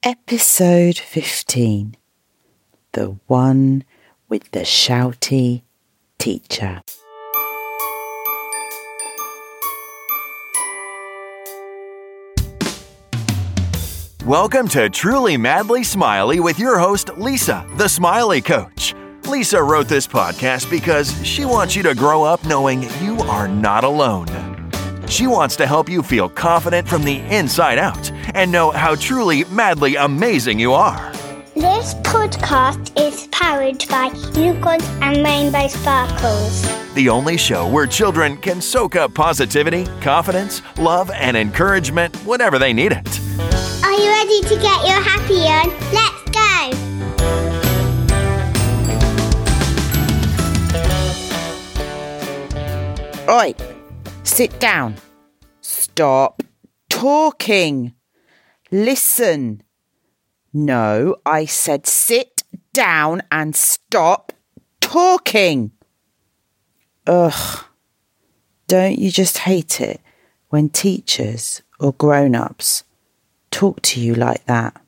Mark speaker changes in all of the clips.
Speaker 1: Episode 15. The one with the shouty teacher.
Speaker 2: Welcome to Truly Madly Smiley with your host, Lisa, the Smiley Coach. Lisa wrote this podcast because she wants you to grow up knowing you are not alone. She wants to help you feel confident from the inside out and know how truly madly amazing you are.
Speaker 3: This podcast is powered by Unicorns and Rainbow Sparkles.
Speaker 2: The only show where children can soak up positivity, confidence, love, and encouragement whenever they need it.
Speaker 3: Are you ready to get your happy on? Let's go!
Speaker 1: Oi, sit down. Stop talking. Listen. No, I said sit down and stop talking. Ugh. Don't you just hate it when teachers or grown-ups talk to you like that?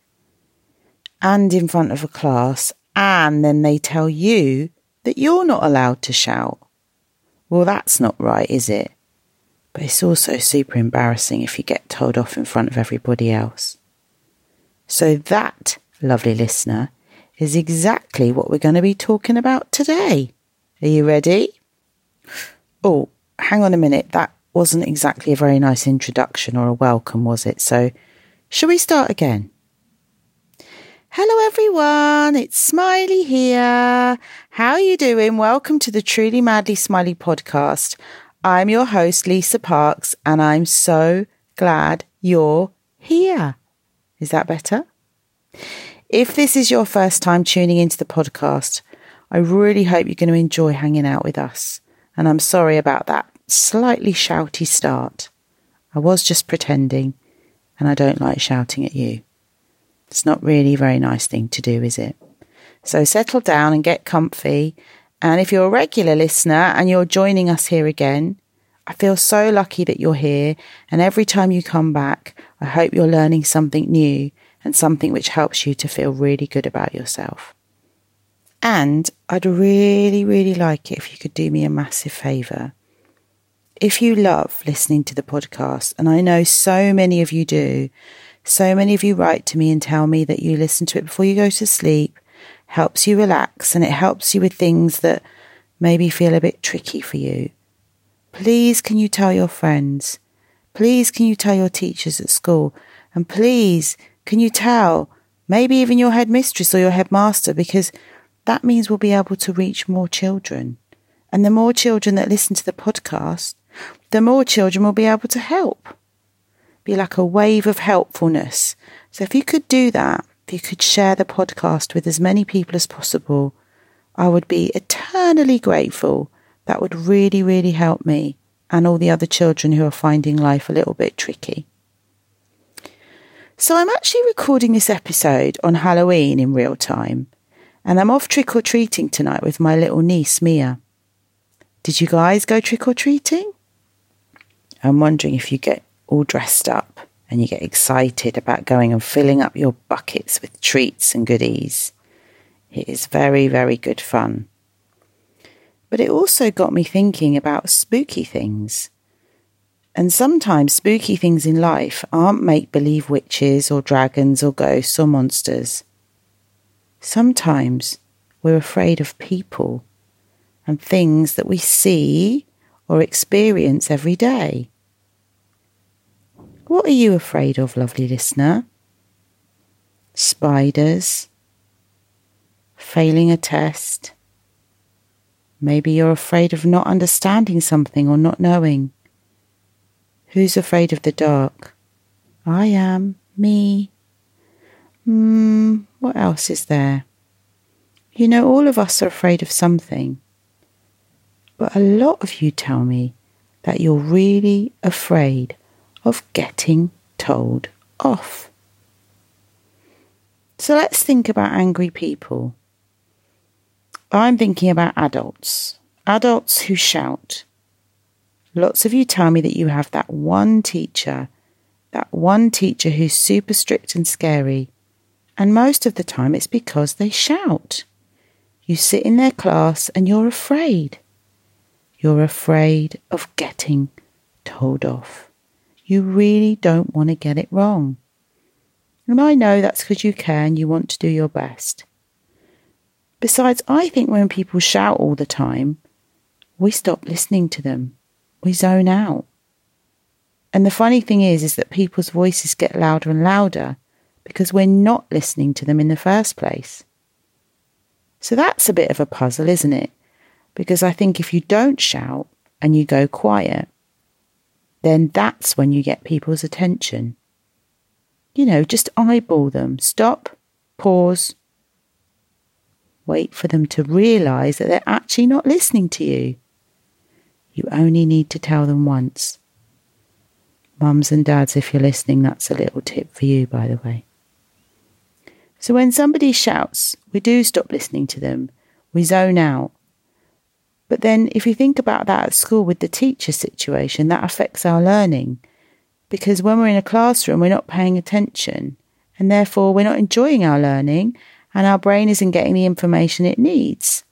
Speaker 1: And in front of a class, and then they tell you that you're not allowed to shout. Well, that's not right, is it? But it's also super embarrassing if you get told off in front of everybody else. So that, lovely listener, is exactly what we're going to be talking about today. Are you ready? Oh, hang on a minute. That wasn't exactly a very nice introduction or a welcome, was it? So, shall we start again? Hello everyone, it's Smiley here. How are you doing? Welcome to the Truly Madly Smiley podcast. I'm your host, Lisa Parks, and I'm so glad you're here. Is that better? If this is your first time tuning into the podcast, I really hope you're going to enjoy hanging out with us. And I'm sorry about that slightly shouty start. I was just pretending, and I don't like shouting at you. It's not really a very nice thing to do, is it? So settle down and get comfy. And if you're a regular listener and you're joining us here again, I feel so lucky that you're here. And every time you come back, I hope you're learning something new and something which helps you to feel really good about yourself. And I'd really, really like it if you could do me a massive favour. If you love listening to the podcast, and I know so many of you do, so many of you write to me and tell me that you listen to it before you go to sleep, helps you relax, and it helps you with things that maybe feel a bit tricky for you. Please can you tell your friends? Please can you tell your teachers at school? And please can you tell maybe even your headmistress or your headmaster, because that means we'll be able to reach more children. And the more children that listen to the podcast, the more children will be able to help. Be like a wave of helpfulness. So if you could do that, if you could share the podcast with as many people as possible, I would be eternally grateful. That would really, really help me and all the other children who are finding life a little bit tricky. So I'm actually recording this episode on Halloween in real time, and I'm off trick-or-treating tonight with my little niece, Mia. Did you guys go trick-or-treating? I'm wondering if you get all dressed up and you get excited about going and filling up your buckets with treats and goodies. It is very, very good fun. But it also got me thinking about spooky things. And sometimes spooky things in life aren't make-believe witches or dragons or ghosts or monsters. Sometimes we're afraid of people and things that we see or experience every day. What are you afraid of, lovely listener? Spiders? Failing a test? Maybe you're afraid of not understanding something or not knowing. Who's afraid of the dark? I am. Me. What else is there? You know, all of us are afraid of something. But a lot of you tell me that you're really afraid of getting told off. So let's think about angry people. I'm thinking about adults who shout. Lots of you tell me that you have that one teacher That one teacher who's super strict and scary. And most of the time it's because they shout. You sit in their class and you're afraid. You're afraid of getting told off. You really don't want to get it wrong. And I know that's because you care and you want to do your best. Besides, I think when people shout all the time, we stop listening to them. We zone out. And the funny thing is that people's voices get louder and louder because we're not listening to them in the first place. So that's a bit of a puzzle, isn't it? Because I think if you don't shout and you go quiet, then that's when you get people's attention. You know, just eyeball them. Stop, pause, wait for them to realise that they're actually not listening to you. You only need to tell them once. Mums and dads, if you're listening, that's a little tip for you, by the way. So when somebody shouts, we do stop listening to them. We zone out. But then if you think about that at school with the teacher situation, that affects our learning. Because when we're in a classroom, we're not paying attention. And therefore, we're not enjoying our learning. And our brain isn't getting the information it needs.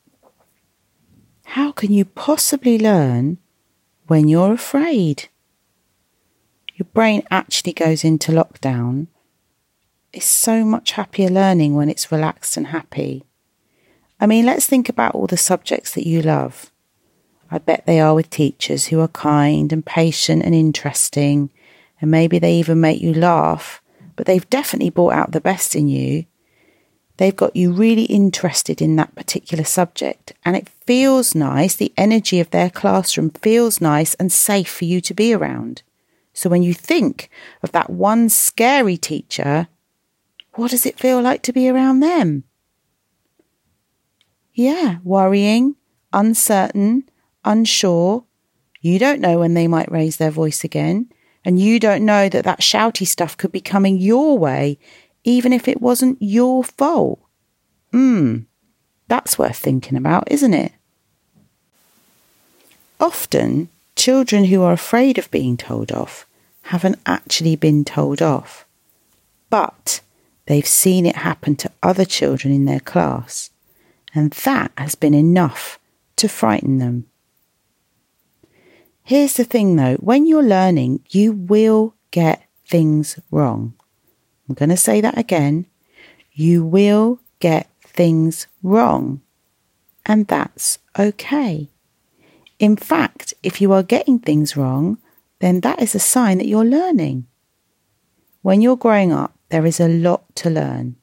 Speaker 1: How can you possibly learn when you're afraid? Your brain actually goes into lockdown. It's so much happier learning when it's relaxed and happy. I mean, let's think about all the subjects that you love. I bet they are with teachers who are kind and patient and interesting, and maybe they even make you laugh, but they've definitely brought out the best in you. They've got you really interested in that particular subject, and it feels nice. The energy of their classroom feels nice and safe for you to be around. So when you think of that one scary teacher, what does it feel like to be around them? Yeah, worrying, uncertain, unsure. You don't know when they might raise their voice again, and you don't know that that shouty stuff could be coming your way, even if it wasn't your fault. That's worth thinking about, isn't it? Often, children who are afraid of being told off haven't actually been told off, but they've seen it happen to other children in their class, and that has been enough to frighten them. Here's the thing though, when you're learning, you will get things wrong. I'm going to say that again. You will get things wrong, and that's okay. In fact, if you are getting things wrong, then that is a sign that you're learning. When you're growing up, there is a lot to learn.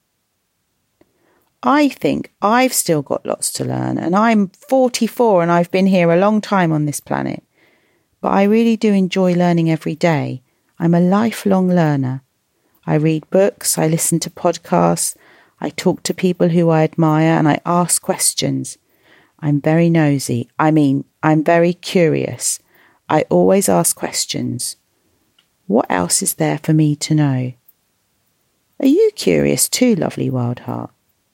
Speaker 1: I think I've still got lots to learn, and I'm 44 and I've been here a long time on this planet. But I really do enjoy learning every day. I'm a lifelong learner. I read books, I listen to podcasts, I talk to people who I admire, and I ask questions. I'm very nosy. I'm very curious. I always ask questions. What else is there for me to know? Are you curious too, lovely wild heart?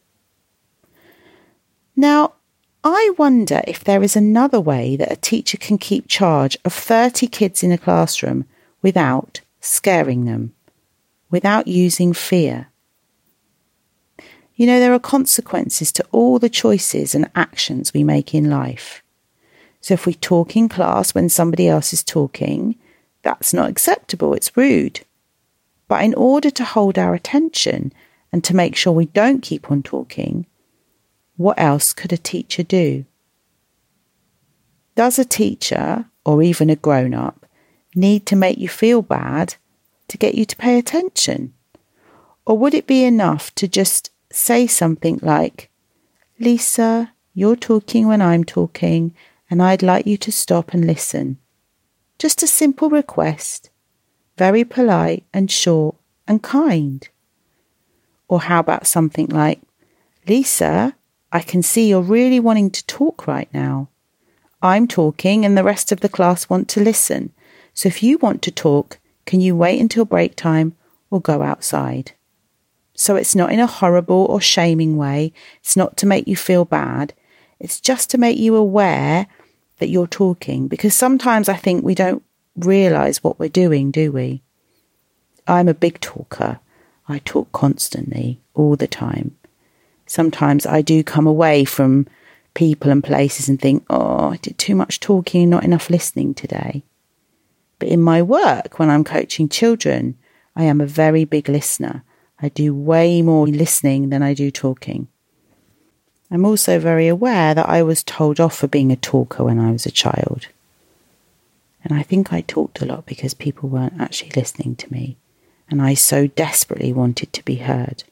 Speaker 1: Now, I wonder if there is another way that a teacher can keep charge of 30 kids in a classroom without scaring them, without using fear. You know, there are consequences to all the choices and actions we make in life. So if we talk in class when somebody else is talking, that's not acceptable, it's rude. But in order to hold our attention and to make sure we don't keep on talking, what else could a teacher do? Does a teacher, or even a grown-up, need to make you feel bad to get you to pay attention? Or would it be enough to just say something like, Lisa, you're talking when I'm talking, and I'd like you to stop and listen. Just a simple request, very polite and short and kind. Or how about something like, Lisa, I can see you're really wanting to talk right now. I'm talking and the rest of the class want to listen. So if you want to talk, can you wait until break time or go outside? So it's not in a horrible or shaming way. It's not to make you feel bad. It's just to make you aware that you're talking. Because sometimes I think we don't realise what we're doing, do we? I'm a big talker. I talk constantly, all the time. Sometimes I do come away from people and places and think, I did too much talking and not enough listening today. But in my work, when I'm coaching children, I am a very big listener. I do way more listening than I do talking. I'm also very aware that I was told off for being a talker when I was a child. And I think I talked a lot because people weren't actually listening to me. And I so desperately wanted to be heard.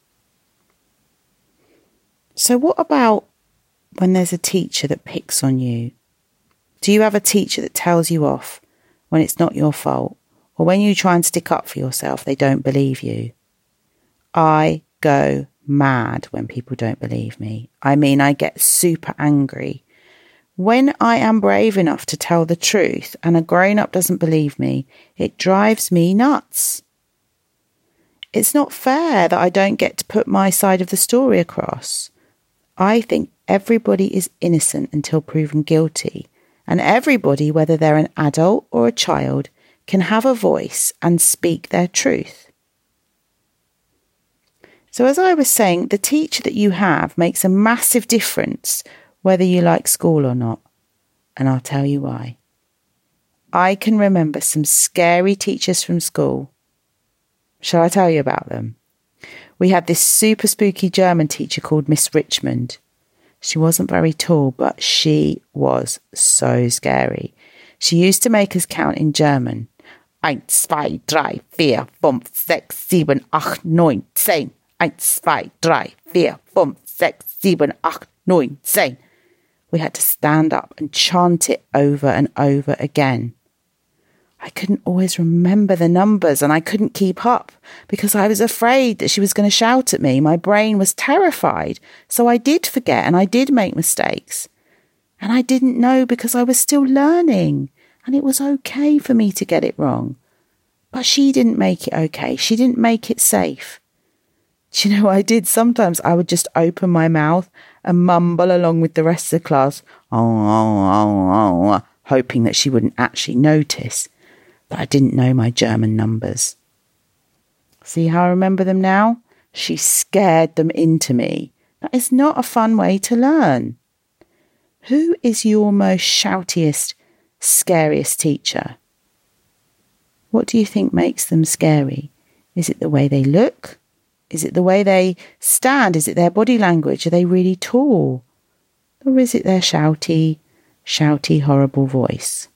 Speaker 1: So what about when there's a teacher that picks on you? Do you have a teacher that tells you off when it's not your fault? Or when you try and stick up for yourself, they don't believe you? I go mad when people don't believe me. I mean, I get super angry. When I am brave enough to tell the truth and a grown-up doesn't believe me, it drives me nuts. It's not fair that I don't get to put my side of the story across. I think everybody is innocent until proven guilty, and everybody, whether they're an adult or a child, can have a voice and speak their truth. So as I was saying, the teacher that you have makes a massive difference whether you like school or not, and I'll tell you why. I can remember some scary teachers from school. Shall I tell you about them? We had this super spooky German teacher called Miss Richmond. She wasn't very tall, but she was so scary. She used to make us count in German. 1, 2, 3, 4, 5, 6, 7, 8, 9, 10. 1, 2, 3, 4, 5, 6, 7, 8, 9, 10. We had to stand up and chant it over and over again. I couldn't always remember the numbers and I couldn't keep up because I was afraid that she was going to shout at me. My brain was terrified. So I did forget and I did make mistakes. And I didn't know because I was still learning. And it was okay for me to get it wrong. But she didn't make it okay. She didn't make it safe. Do you know what I did? Sometimes I would just open my mouth and mumble along with the rest of the class, hoping that she wouldn't actually notice. But I didn't know my German numbers. See how I remember them now? She scared them into me. That is not a fun way to learn. Who is your most shoutiest, scariest teacher? What do you think makes them scary? Is it the way they look? Is it the way they stand? Is it their body language? Are they really tall? Or is it their shouty, horrible voice?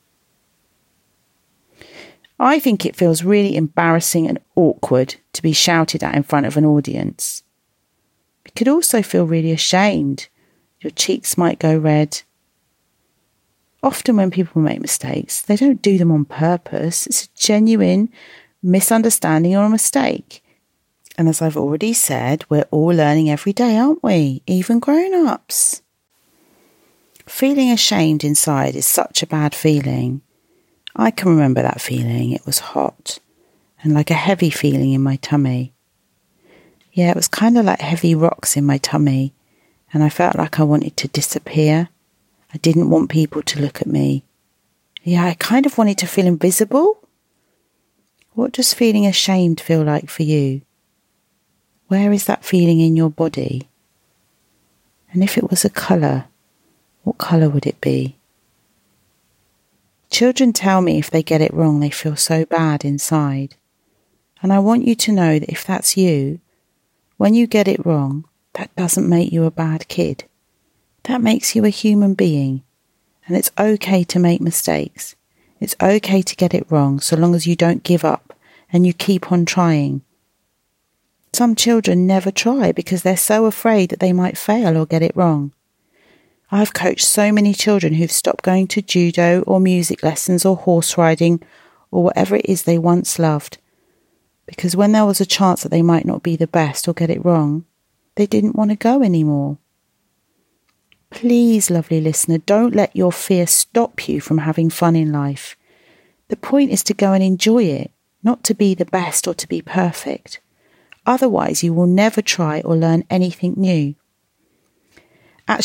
Speaker 1: I think it feels really embarrassing and awkward to be shouted at in front of an audience. It could also feel really ashamed. Your cheeks might go red. Often when people make mistakes, they don't do them on purpose. It's a genuine misunderstanding or a mistake. And as I've already said, we're all learning every day, aren't we? Even grown-ups. Feeling ashamed inside is such a bad feeling. I can remember that feeling. It was hot and like a heavy feeling in my tummy. Yeah, it was kind of like heavy rocks in my tummy, and I felt like I wanted to disappear. I didn't want people to look at me. Yeah, I kind of wanted to feel invisible. What does feeling ashamed feel like for you? Where is that feeling in your body? And if it was a colour, what colour would it be? Children tell me if they get it wrong, they feel so bad inside. And I want you to know that if that's you, when you get it wrong, that doesn't make you a bad kid. That makes you a human being. And it's okay to make mistakes. It's okay to get it wrong so long as you don't give up and you keep on trying. Some children never try because they're so afraid that they might fail or get it wrong. I've coached so many children who've stopped going to judo or music lessons or horse riding or whatever it is they once loved, because when there was a chance that they might not be the best or get it wrong, they didn't want to go anymore. Please, lovely listener, don't let your fear stop you from having fun in life. The point is to go and enjoy it, not to be the best or to be perfect. Otherwise, you will never try or learn anything new. Actually,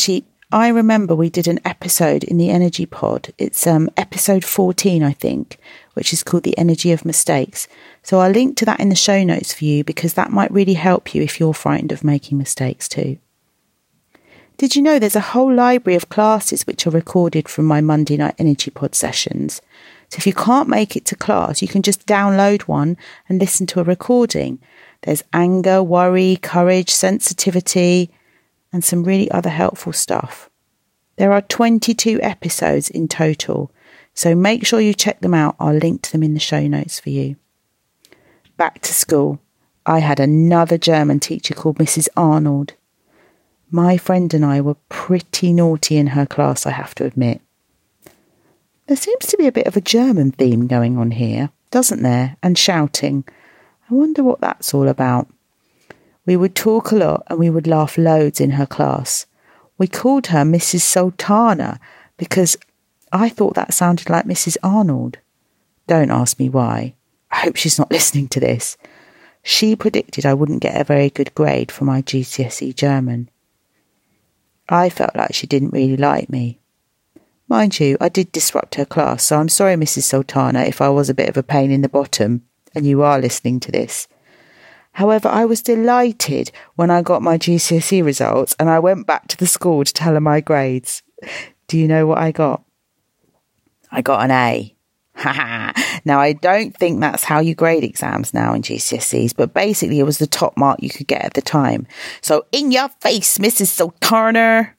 Speaker 1: I remember we did an episode in the Energy Pod. It's episode 14, I think, which is called The Energy of Mistakes. So I'll link to that in the show notes for you because that might really help you if you're frightened of making mistakes too. Did you know there's a whole library of classes which are recorded from my Monday night Energy Pod sessions? So if you can't make it to class, you can just download one and listen to a recording. There's anger, worry, courage, sensitivity, and some really other helpful stuff. There are 22 episodes in total, so make sure you check them out. I'll link to them in the show notes for you. Back to school. I had another German teacher called Mrs. Arnold. My friend and I were pretty naughty in her class, I have to admit. There seems to be a bit of a German theme going on here, doesn't there? And shouting. I wonder what that's all about. We would talk a lot and we would laugh loads in her class. We called her Mrs. Sultana because I thought that sounded like Mrs. Arnold. Don't ask me why. I hope she's not listening to this. She predicted I wouldn't get a very good grade for my GCSE German. I felt like she didn't really like me. Mind you, I did disrupt her class, so I'm sorry, Mrs. Sultana, if I was a bit of a pain in the bottom, and you are listening to this. However, I was delighted when I got my GCSE results, and I went back to the school to tell her my grades. Do you know what I got? I got an A. Now, I don't think that's how you grade exams now in GCSEs, but basically it was the top mark you could get at the time. So in your face, Mrs. Sultana.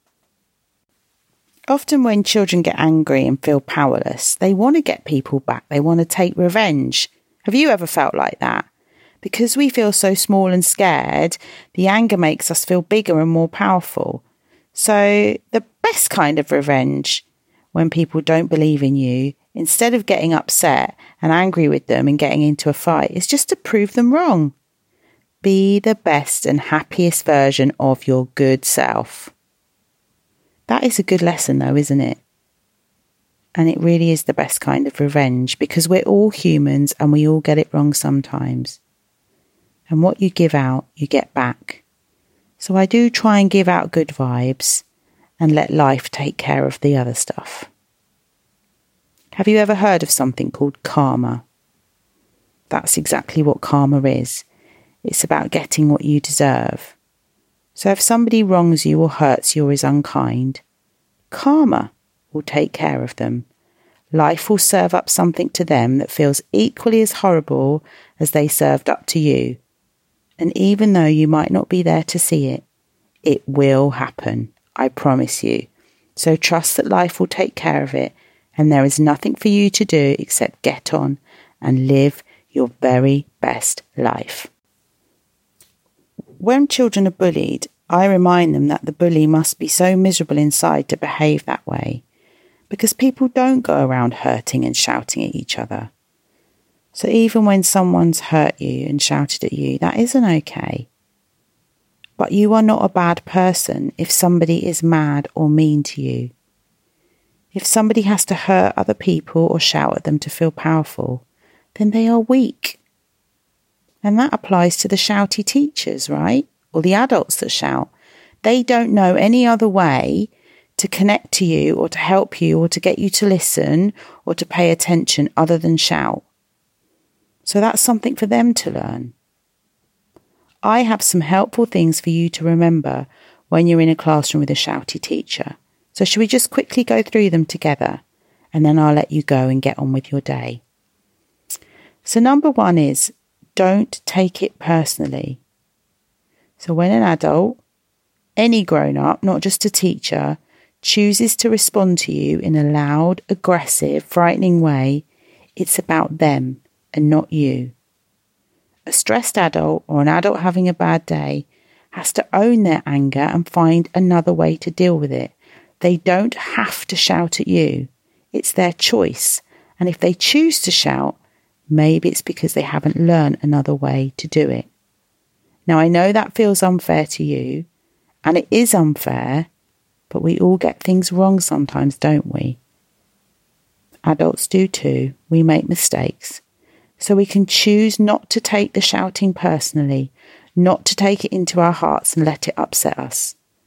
Speaker 1: Often when children get angry and feel powerless, they want to get people back. They want to take revenge. Have you ever felt like that? Because we feel so small and scared, the anger makes us feel bigger and more powerful. So the best kind of revenge, when people don't believe in you, instead of getting upset and angry with them and getting into a fight, is just to prove them wrong. Be the best and happiest version of your good self. That is a good lesson though, isn't it? And it really is the best kind of revenge because we're all humans and we all get it wrong sometimes. And what you give out, you get back. So I do try and give out good vibes and let life take care of the other stuff. Have you ever heard of something called karma? That's exactly what karma is. It's about getting what you deserve. So if somebody wrongs you or hurts you or is unkind, karma will take care of them. Life will serve up something to them that feels equally as horrible as they served up to you. And even though you might not be there to see it, it will happen, I promise you. So trust that life will take care of it, and there is nothing for you to do except get on and live your very best life. When children are bullied, I remind them that the bully must be so miserable inside to behave that way, because people don't go around hurting and shouting at each other. So even when someone's hurt you and shouted at you, that isn't okay. But you are not a bad person if somebody is mad or mean to you. If somebody has to hurt other people or shout at them to feel powerful, then they are weak. And that applies to the shouty teachers, right? Or the adults that shout. They don't know any other way to connect to you or to help you or to get you to listen or to pay attention other than shout. So that's something for them to learn. I have some helpful things for you to remember when you're in a classroom with a shouty teacher. So should we just quickly go through them together and then I'll let you go and get on with your day. So number 1 is don't take it personally. So when an adult, any grown-up, not just a teacher, chooses to respond to you in a loud, aggressive, frightening way, it's about them and not you. A stressed adult or an adult having a bad day has to own their anger and find another way to deal with it. They don't have to shout at you. It's their choice. And if they choose to shout, maybe it's because they haven't learned another way to do it. Now, I know that feels unfair to you, and it is unfair, but we all get things wrong sometimes, don't we? Adults do too. We make mistakes. So we can choose not to take the shouting personally, not to take it into our hearts and let it upset us.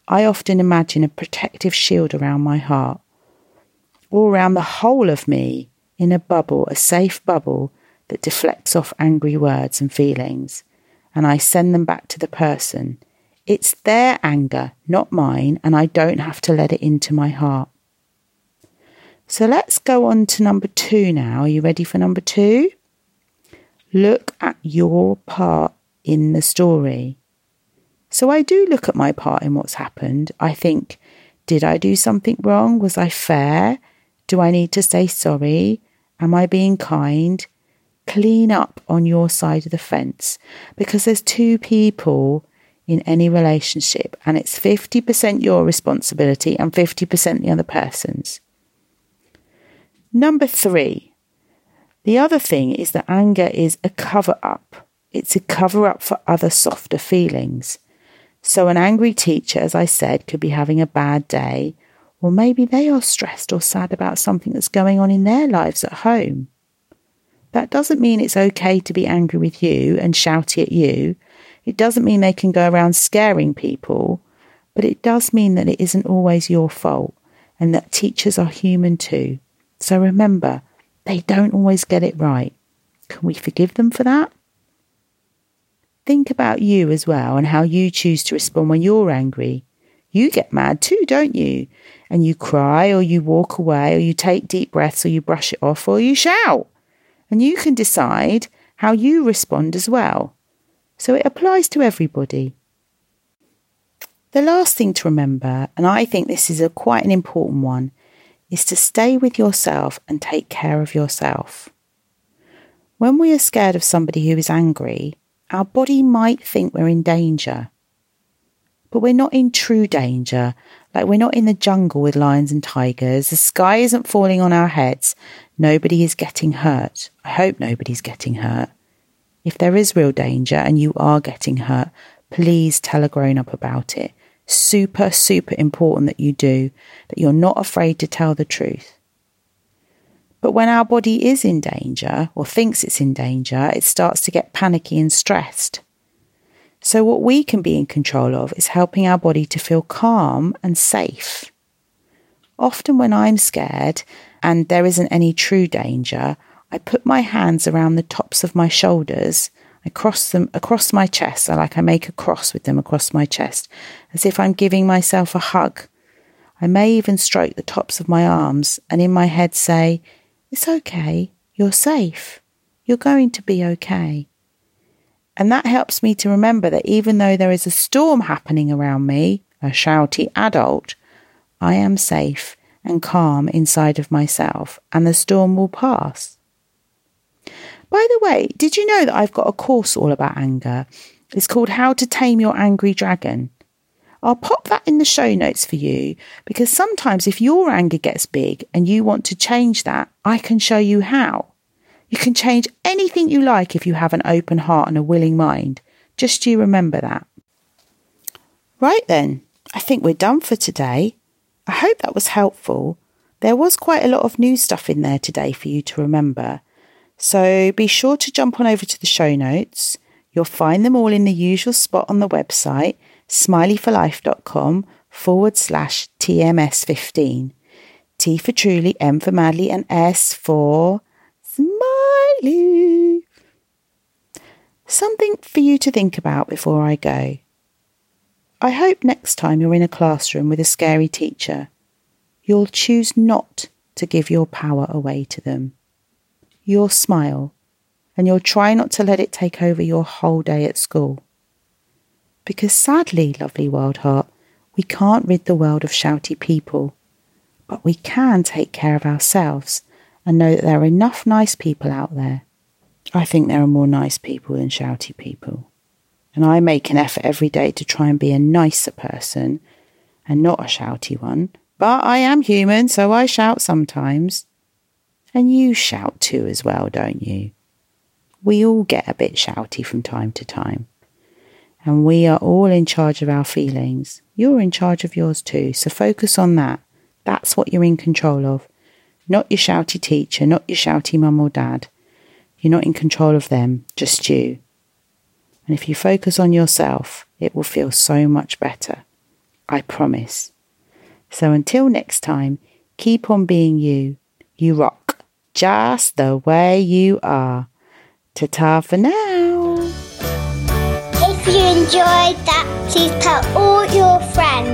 Speaker 1: I often imagine a protective shield around my heart, all around the whole of me, in a bubble, a safe bubble that deflects off angry words and feelings, and I send them back to the person. It's their anger, not mine, and I don't have to let it into my heart. So let's go on to number 2 now. Are you ready for number 2? Look at your part in the story. So I do look at my part in what's happened. I think, did I do something wrong? Was I fair? Do I need to say sorry? Am I being kind? Clean up on your side of the fence, because there's 2 people in any relationship and it's 50% your responsibility and 50% the other person's. Number 3, the other thing is that anger is a cover-up. It's a cover-up for other softer feelings. So an angry teacher, as I said, could be having a bad day, or maybe they are stressed or sad about something that's going on in their lives at home. That doesn't mean it's okay to be angry with you and shouty at you. It doesn't mean they can go around scaring people, but it does mean that it isn't always your fault and that teachers are human too. So remember, they don't always get it right. Can we forgive them for that? Think about you as well and how you choose to respond when you're angry. You get mad too, don't you? And you cry or you walk away or you take deep breaths or you brush it off or you shout. And you can decide how you respond as well. So it applies to everybody. The last thing to remember, and I think this is quite an important one, is to stay with yourself and take care of yourself. When we are scared of somebody who is angry, our body might think we're in danger. But we're not in true danger. Like we're not in the jungle with lions and tigers. The sky isn't falling on our heads. Nobody is getting hurt. I hope nobody's getting hurt. If there is real danger and you are getting hurt, please tell a grown-up about it. Super, super important that you do, that you're not afraid to tell the truth. But when our body is in danger or thinks it's in danger, it starts to get panicky and stressed. So what we can be in control of is helping our body to feel calm and safe. Often when I'm scared and there isn't any true danger, I put my hands around the tops of my shoulders. I cross them across my chest. I make a cross with them across my chest, as if I'm giving myself a hug. I may even stroke the tops of my arms and in my head say, "It's okay, you're safe, you're going to be okay." And that helps me to remember that even though there is a storm happening around me, a shouty adult, I am safe and calm inside of myself, and the storm will pass. By the way, did you know that I've got a course all about anger? It's called How to Tame Your Angry Dragon. I'll pop that in the show notes for you, because sometimes if your anger gets big and you want to change that, I can show you how. You can change anything you like if you have an open heart and a willing mind. Just you remember that. Right then, I think we're done for today. I hope that was helpful. There was quite a lot of new stuff in there today for you to remember. So be sure to jump on over to the show notes. You'll find them all in the usual spot on the website, smileyforlife.com/TMS15. T for truly, M for madly, and S for smiley. Something for you to think about before I go. I hope next time you're in a classroom with a scary teacher, you'll choose not to give your power away to them. You'll smile, and you'll try not to let it take over your whole day at school. Because sadly, lovely Wild Heart, we can't rid the world of shouty people, but we can take care of ourselves and know that there are enough nice people out there. I think there are more nice people than shouty people. And I make an effort every day to try and be a nicer person and not a shouty one. But I am human, so I shout sometimes. And you shout too as well, don't you? We all get a bit shouty from time to time. And we are all in charge of our feelings. You're in charge of yours too, so focus on that. That's what you're in control of. Not your shouty teacher, not your shouty mum or dad. You're not in control of them, just you. And if you focus on yourself, it will feel so much better. I promise. So until next time, keep on being you. You rock, just the way you are. Ta-ta for now.
Speaker 3: If you enjoyed that, please tell all your friends.